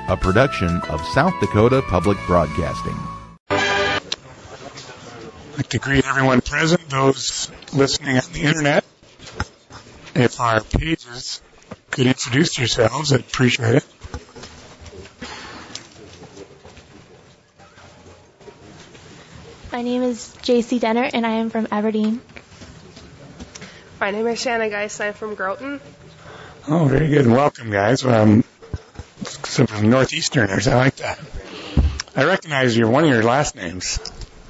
a production of South Dakota Public Broadcasting. I'd like to greet everyone present, those listening on the internet. If our pages could introduce yourselves, I'd appreciate it. My name is JC Denner, and I am from Aberdeen. My name is Shanna Geist, I'm from Groton. Oh, very good. Welcome, guys. Some Northeasterners. I like that. I recognize one of your last names.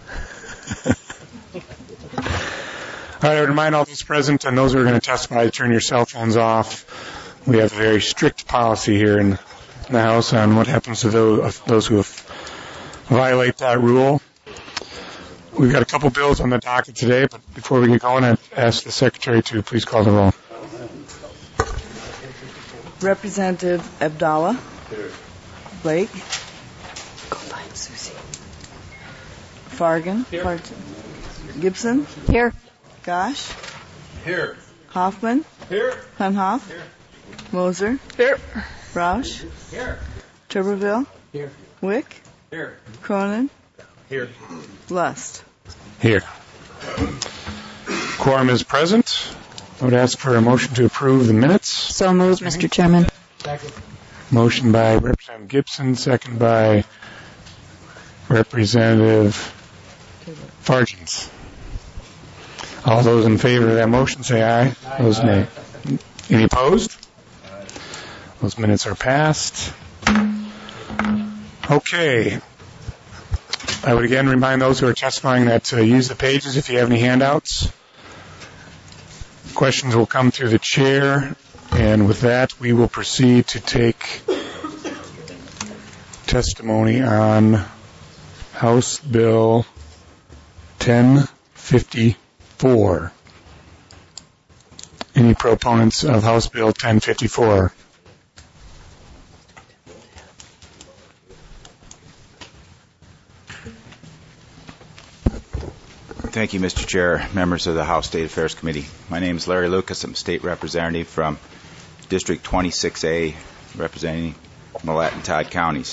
All right, I would remind all those present and those who are going to testify to turn your cell phones off. We have a very strict policy here in the House on what happens to those who violate that rule. We've got a couple bills on the docket today, but before we get going, I'd ask the Secretary to please call the roll. Representative Abdallah. Here. Blake. Go find Susie. Fargan. Here. Gibson. Here. Gosh. Here. Hoffman. Here. Hunhoff. Here. Moser. Here. Roush. Here. Tuberville. Here. Wick. Here. Cronin. Here. Lust. Here. Quorum is present. I would ask for a motion to approve the minutes. So moved, Mr. Chairman. Second. Motion by Representative Gibson, second by Representative Fargens. All those in favor of that motion say aye. Those nay. Any opposed? Those minutes are passed. Okay. I would again remind those who are testifying that use the pages if you have any handouts. Questions will come through the chair, and with that, we will proceed to take testimony on House Bill 1054. Any proponents of House Bill 1054? Thank you, Mr. Chair, members of the House State Affairs Committee. My name is Larry Lucas. I'm State Representative from District 26A, representing Millette and Todd counties.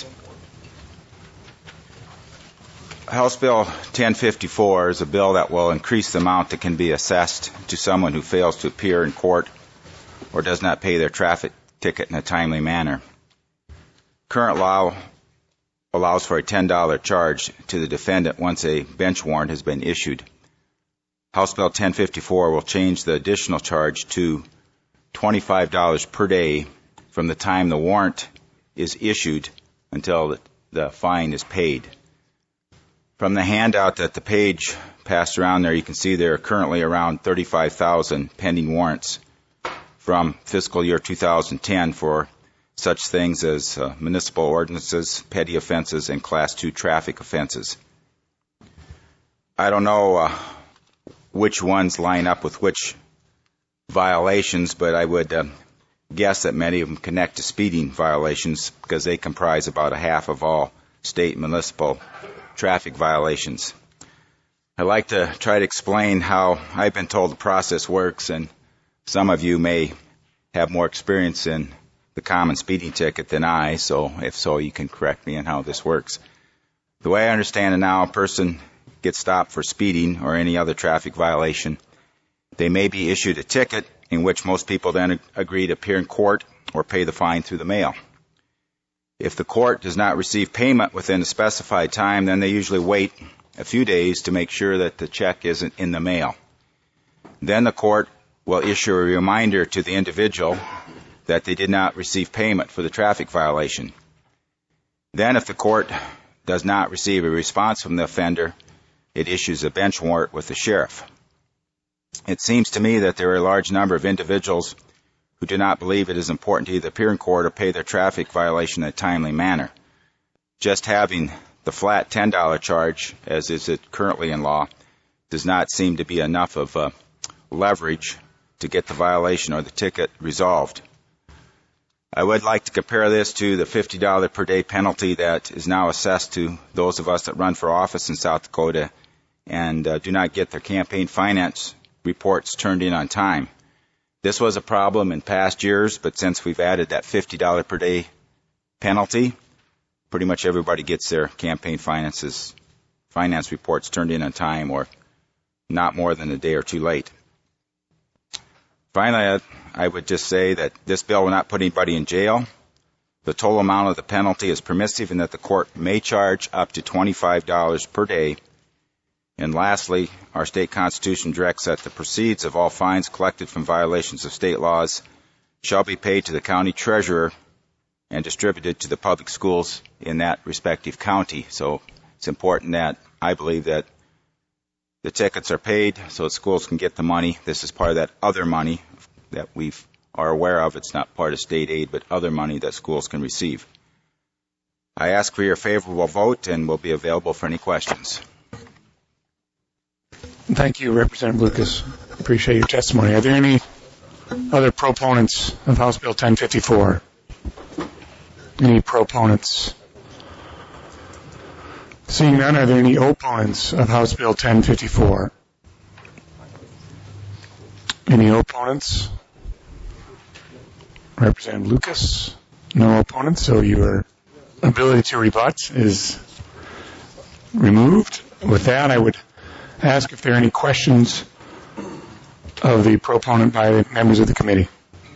House Bill 1054 is a bill that will increase the amount that can be assessed to someone who fails to appear in court or does not pay their traffic ticket in a timely manner. Current law allows for a $10 charge to the defendant once a bench warrant has been issued. House Bill 1054 will change the additional charge to $25 per day from the time the warrant is issued until the fine is paid. From the handout that the page passed around there, you can see there are currently around 35,000 pending warrants from fiscal year 2010 for such things as municipal ordinances, petty offenses, and Class 2 traffic offenses. I don't know which ones line up with which violations, but I would guess that many of them connect to speeding violations because they comprise about a half of all state and municipal traffic violations. I'd like to try to explain how I've been told the process works, and some of you may have more experience in the common speeding ticket than I, so if so, you can correct me on how this works. The way I understand it now, a person gets stopped for speeding or any other traffic violation. They may be issued a ticket in which most people then agree to appear in court or pay the fine through the mail. If the court does not receive payment within a specified time, then they usually wait a few days to make sure that the check isn't in the mail. Then the court will issue a reminder to the individual that they did not receive payment for the traffic violation. Then if the court does not receive a response from the offender, it issues a bench warrant with the sheriff. It seems to me that there are a large number of individuals who do not believe it is important to either appear in court or pay their traffic violation in a timely manner. Just having the flat $10 charge, as is it currently in law, does not seem to be enough of leverage to get the violation or the ticket resolved. I would like to compare this to the $50 per day penalty that is now assessed to those of us that run for office in South Dakota and do not get their campaign finance reports turned in on time. This was a problem in past years, but since we've added that $50 per day penalty, pretty much everybody gets their campaign finance reports turned in on time or not more than a day or two late. Finally, I would just say that this bill will not put anybody in jail. The total amount of the penalty is permissive in that the court may charge up to $25 per day. And lastly, our state constitution directs that the proceeds of all fines collected from violations of state laws shall be paid to the county treasurer and distributed to the public schools in that respective county. So it's important that I believe that the tickets are paid so schools can get the money. This is part of that other money that we are aware of. It's not part of state aid, but other money that schools can receive. I ask for your favorable vote and will be available for any questions. Thank you, Representative Lucas. Appreciate your testimony. Are there any other proponents of House Bill 1054? Any proponents? Seeing none, are there any opponents of House Bill 1054? Any opponents? Representative Lucas? No opponents, so your ability to rebut is removed. With that, I would ask if there are any questions of the proponent by the members of the committee.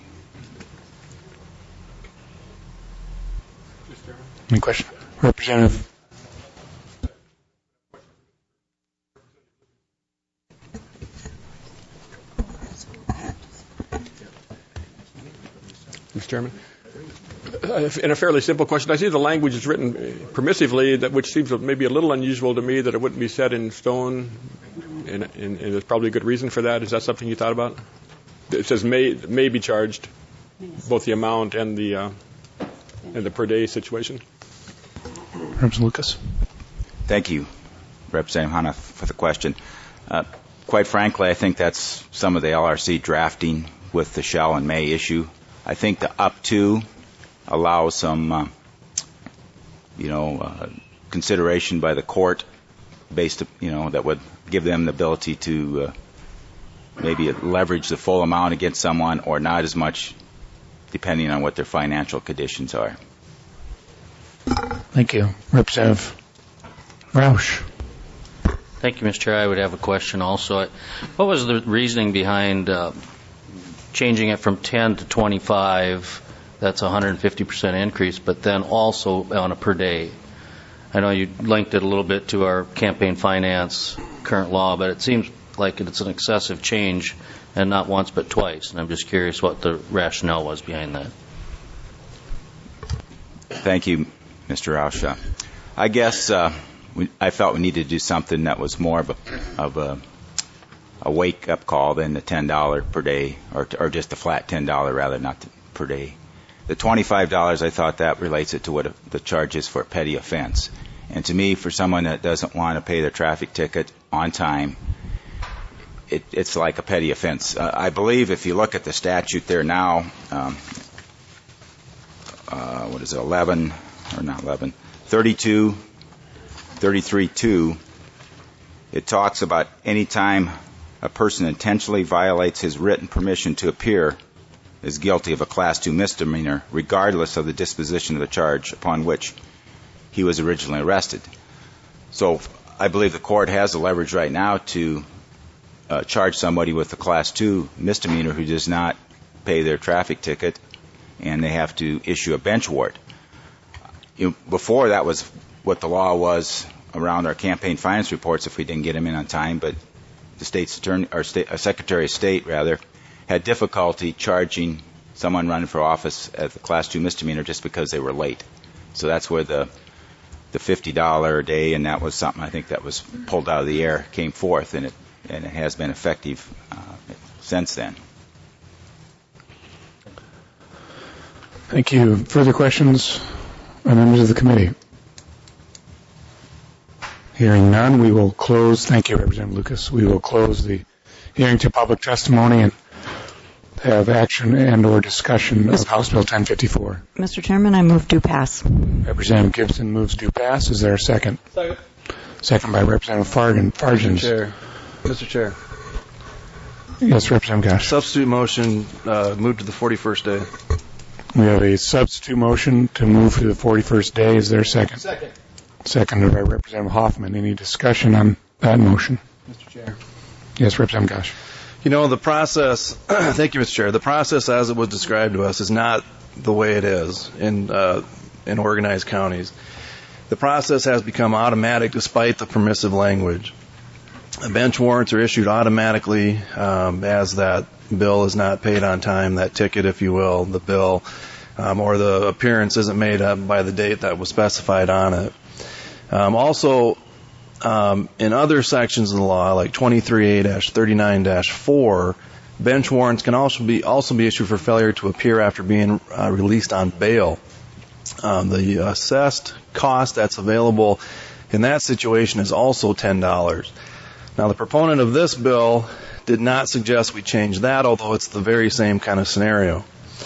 Any question? Representative. Mr. Chairman, in a fairly simple question, I see the language is written permissively, which seems maybe a little unusual to me, that it wouldn't be set in stone, and there's probably a good reason for that. Is that something you thought about? It says may be charged, both the amount and the per day situation. Representative Lucas. Thank you, Representative Hanna, for the question. Quite frankly, I think that's some of the LRC drafting with the shall and may issue. I think the up to allows some, consideration by the court based, that would give them the ability to maybe leverage the full amount against someone or not as much, depending on what their financial conditions are. Thank you. Representative Roush. Thank you, Mr. Chair. I would have a question also. What was the reasoning behind changing it from 10 to 25? That's a 150% increase, but then also on a per day. I know you linked it a little bit to our campaign finance current law, but it seems like it's an excessive change, and not once but twice. And I'm just curious what the rationale was behind that. Thank you, Mr. Roush. I guess I felt we needed to do something that was more of a wake-up call than the $10 per day, or just a flat $10 rather, not per day. The $25, I thought that relates it to what the charge is for a petty offense. And to me, for someone that doesn't want to pay their traffic ticket on time, it's like a petty offense. I believe if you look at the statute there now, 33.2, it talks about any time a person intentionally violates his written permission to appear is guilty of a Class 2 misdemeanor, regardless of the disposition of the charge upon which he was originally arrested. So I believe the court has the leverage right now to charge somebody with a Class 2 misdemeanor who does not pay their traffic ticket, and they have to issue a bench warrant. Before, that was what the law was around our campaign finance reports if we didn't get them in on time, but the state's attorney, or Secretary of State, rather, had difficulty charging someone running for office as a Class 2 misdemeanor just because they were late. So that's where the $50 a day, and that was something I think that was pulled out of the air, came forth, and it has been effective since then. Thank you. Further questions by members of the committee? Hearing none, we will close. Thank you, Representative Lucas. We will close the hearing to public testimony and have action and or discussion of House Bill 1054. Mr. Chairman, I move due pass. Representative Gibson moves due pass. Is there a second? Second. Second by Representative Fargens. Mr. Chair. Yes, Representative Gosh. Substitute motion moved to the 41st day. We have a substitute motion to move to the 41st day. Is there a second? Second. Seconded by Representative Hoffman. Any discussion on that motion? Mr. Chair. Yes, Representative Gosh. You know, the process, thank you, Mr. Chair, the process as it was described to us is not the way it is in organized counties. The process has become automatic despite the permissive language. Bench warrants are issued automatically as that bill is not paid on time, that ticket, if you will, the bill, or the appearance isn't made up by the date that was specified on it. Also, in other sections of the law, like 23A-39-4, bench warrants can also be issued for failure to appear after being released on bail. The assessed cost that's available in that situation is also $10. Now, the proponent of this bill did not suggest we change that, although it's the very same kind of scenario.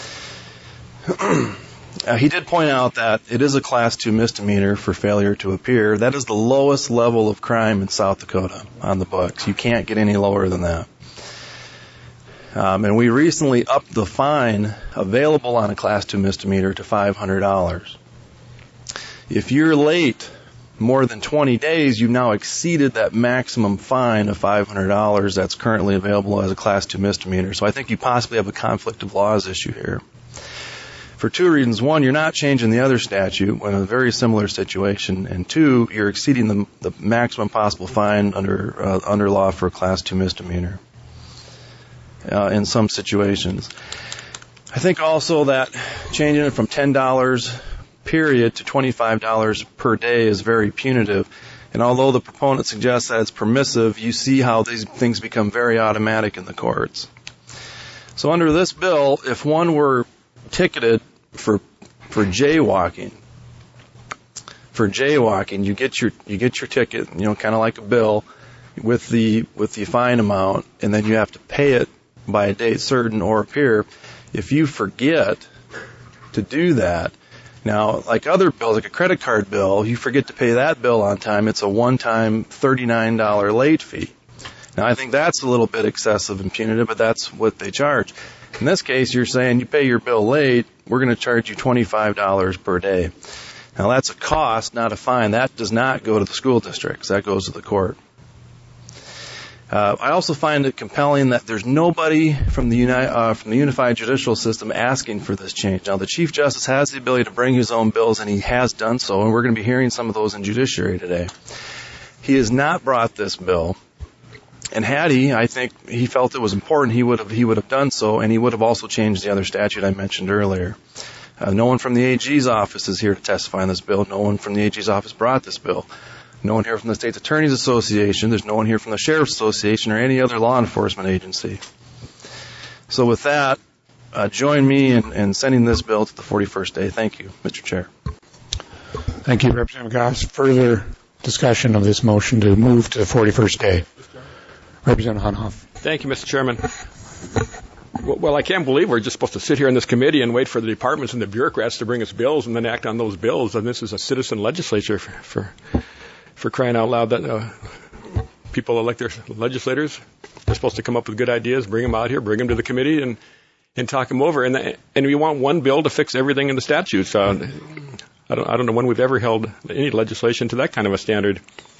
He did point out that it is a Class 2 misdemeanor for failure to appear. That is the lowest level of crime in South Dakota on the books. You can't get any lower than that. And we recently upped the fine available on a Class 2 misdemeanor to $500. If you're late more than 20 days, you've now exceeded that maximum fine of $500 that's currently available as a Class 2 misdemeanor. So I think you possibly have a conflict of laws issue here. For two reasons. One, you're not changing the other statute in a very similar situation. And two, you're exceeding the maximum possible fine under law for a Class 2 misdemeanor in some situations. I think also that changing it from $10 period to $25 per day is very punitive. And although the proponent suggests that it's permissive, you see how these things become very automatic in the courts. So under this bill, if one were ticketed for jaywalking, you get your ticket, kind of like a bill with the fine amount, and then you have to pay it by a date certain or appear. If you forget to do that, now, like other bills, like a credit card bill, you forget to pay that bill on time, it's a one-time $39 late fee. Now, I think that's a little bit excessive and punitive, but that's what they charge. In this case, you're saying you pay your bill late, we're going to charge you $25 per day. Now, that's a cost, not a fine. That does not go to the school districts. That goes to the court. I also find it compelling that there's nobody from the unified judicial system asking for this change. Now, the Chief Justice has the ability to bring his own bills, and he has done so, and we're going to be hearing some of those in judiciary today. He has not brought this bill, and had he, I think he felt it was important, he would have done so, and he would have also changed the other statute I mentioned earlier. No one from the AG's office is here to testify on this bill. No one from the AG's office brought this bill. No one here from the State's Attorneys Association. There's no one here from the Sheriff's Association or any other law enforcement agency. So with that, join me in sending this bill to the 41st day. Thank you, Mr. Chair. Thank you, Representative Goss. Further discussion of this motion to move to the 41st day. Representative Honhoff. Thank you, Mr. Chairman. Well, I can't believe we're just supposed to sit here in this committee and wait for the departments and the bureaucrats to bring us bills and then act on those bills. And this is a citizen legislature for crying out loud that people elect their legislators. They're supposed to come up with good ideas, bring them out here, bring them to the committee, and talk them over. And we want one bill to fix everything in the statutes. I don't know when we've ever held any legislation to that kind of a standard.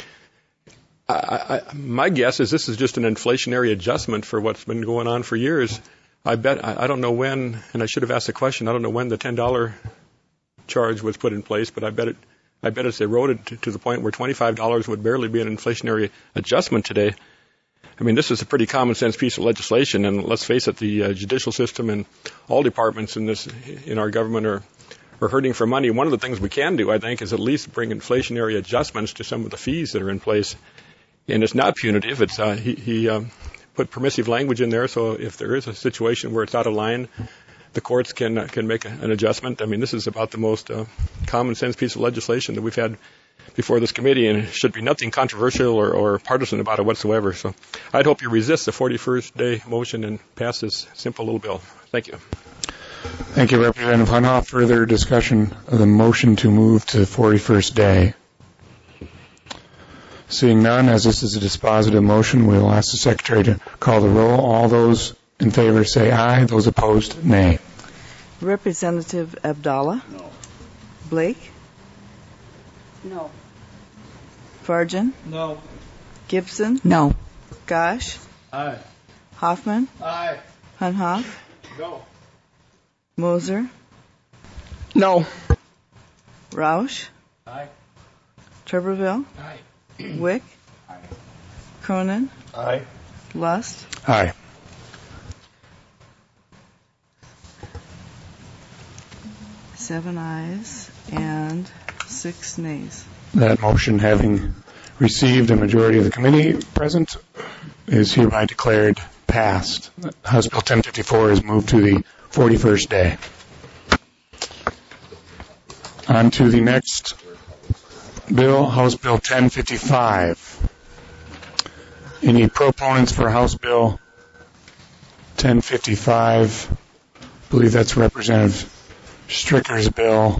My guess is this is just an inflationary adjustment for what's been going on for years. I don't know when, and I should have asked the question, I don't know when the $10 charge was put in place, but I bet it's eroded to the point where $25 would barely be an inflationary adjustment today. I mean, this is a pretty common sense piece of legislation, and let's face it, the judicial system and all departments in our government are hurting for money. One of the things we can do, I think, is at least bring inflationary adjustments to some of the fees that are in place. And it's not punitive. It's he put permissive language in there, so if there is a situation where it's out of line, the courts can make an adjustment. I mean, this is about the most common sense piece of legislation that we've had before this committee, and it should be nothing controversial or partisan about it whatsoever. So I'd hope you resist the 41st day motion and pass this simple little bill. Thank you. Thank you, Representative Honhoff. Further discussion of the motion to move to the 41st day. Seeing none, as this is a dispositive motion, we will ask the Secretary to call the roll. All those in favor say aye. Those opposed, nay. Representative Abdallah? No. Blake? No. Farjan? No. Gibson? No. Gosh? Aye. Hoffman? Aye. Hunhoff? No. Moser? No. Roush? Aye. Tuberville? Aye. Wick? Aye. Cronin? Aye. Lust? Aye. Seven ayes and 6 nays. That motion, having received a majority of the committee present, is hereby declared passed. House Bill 1054 is moved to the 41st day. On to the next bill, House Bill 1055. Any proponents for House Bill 1055? I believe that's Representative Stricker's bill.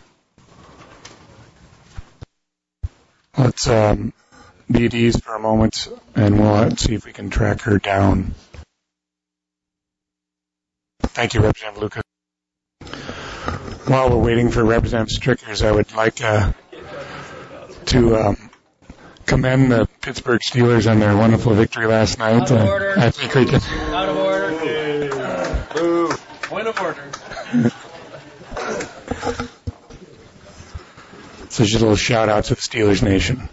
Let's be at ease for a moment, and we'll see if we can track her down. Thank you, Representative Lucas. While we're waiting for Representative Strickers, I would like to commend the Pittsburgh Steelers on their wonderful victory last night. Out of order. I think we can. Out of order. Boo. Point of order. So just a little shout out to the Steelers Nation.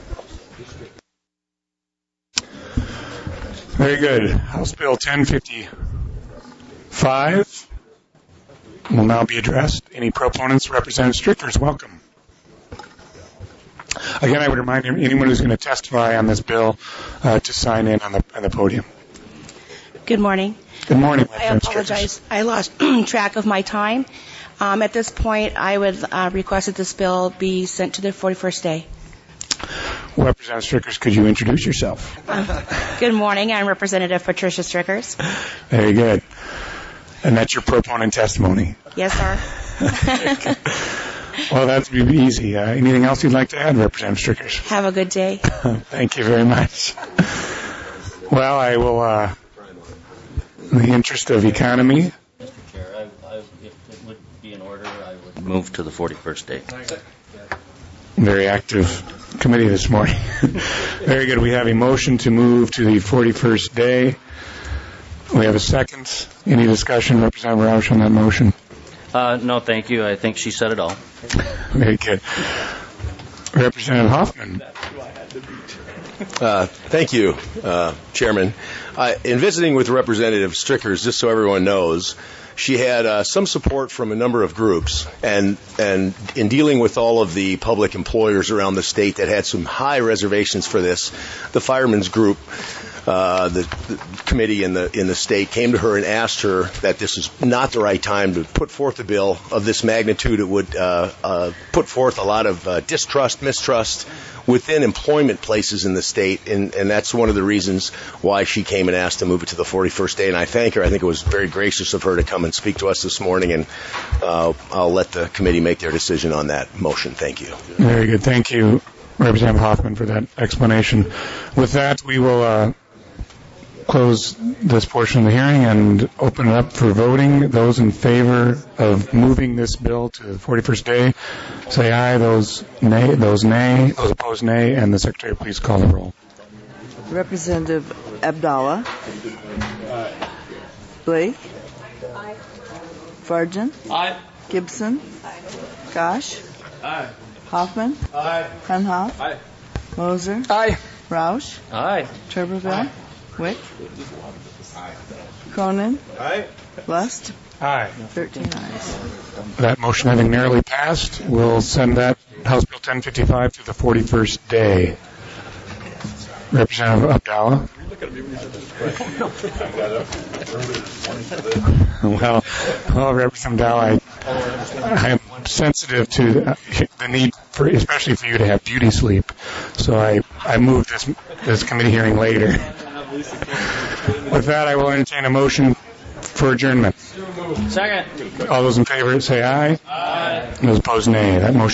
Very good. House Bill 1055 will now be addressed. Any proponents? Representative Strickers, welcome. Again, I would remind anyone who's going to testify on this bill to sign in on the podium. Good morning. Good morning. I apologize. I lost track of my time. At this point, I would request that this bill be sent to the 41st day. Representative Strickers, could you introduce yourself? Good morning. I'm Representative Patricia Strickers. Very good. And that's your proponent testimony. Yes, sir. Well, that's easy. Anything else you'd like to add, Representative Strickers? Have a good day. Thank you very much. Well, I will, in the interest of economy. Mr. Chair, if it would be in order, I would move to the 41st day. Very active committee this morning. Very good. We have a motion to move to the 41st day. We have a second. Any discussion, Representative Roush, on that motion? No, thank you. I think she said it all. Very good. Representative Hoffman. Thank you, Chairman. In visiting with Representative Strickers, just so everyone knows, she had some support from a number of groups, and in dealing with all of the public employers around the state that had some high reservations for this, the firemen's group, the committee in the state came to her and asked her that this is not the right time to put forth a bill of this magnitude. It would put forth a lot of distrust, mistrust within employment places in the state, and that's one of the reasons why she came and asked to move it to the 41st day, and I thank her. I think it was very gracious of her to come and speak to us this morning, and I'll let the committee make their decision on that motion. Thank you. Very good. Thank you, Representative Hoffman, for that explanation. With that, we will close this portion of the hearing and open it up for voting. Those in favor of moving this bill to the 41st day, say aye. Those nay. Those opposed, nay. And the Secretary, please call the roll. Representative Abdallah? Aye. Blake? Aye. Farjan? Aye. Gibson? Aye. Gosh? Aye. Hoffman? Aye. Hunhoff? Aye. Moser? Aye. Roush? Aye. Tuberville? Aye. Wick? Aye. Cronin? Aye. Lust? Aye. 13 ayes. That motion having narrowly passed, we'll send that House Bill 1055 to the 41st day. Representative Abdallah. Well, Representative Abdallah, I am sensitive to the need for, especially for you to have beauty sleep. So I moved this committee hearing later. With that, I will entertain a motion for adjournment. Second. All those in favor say aye. Aye. Those opposed, nay. That motion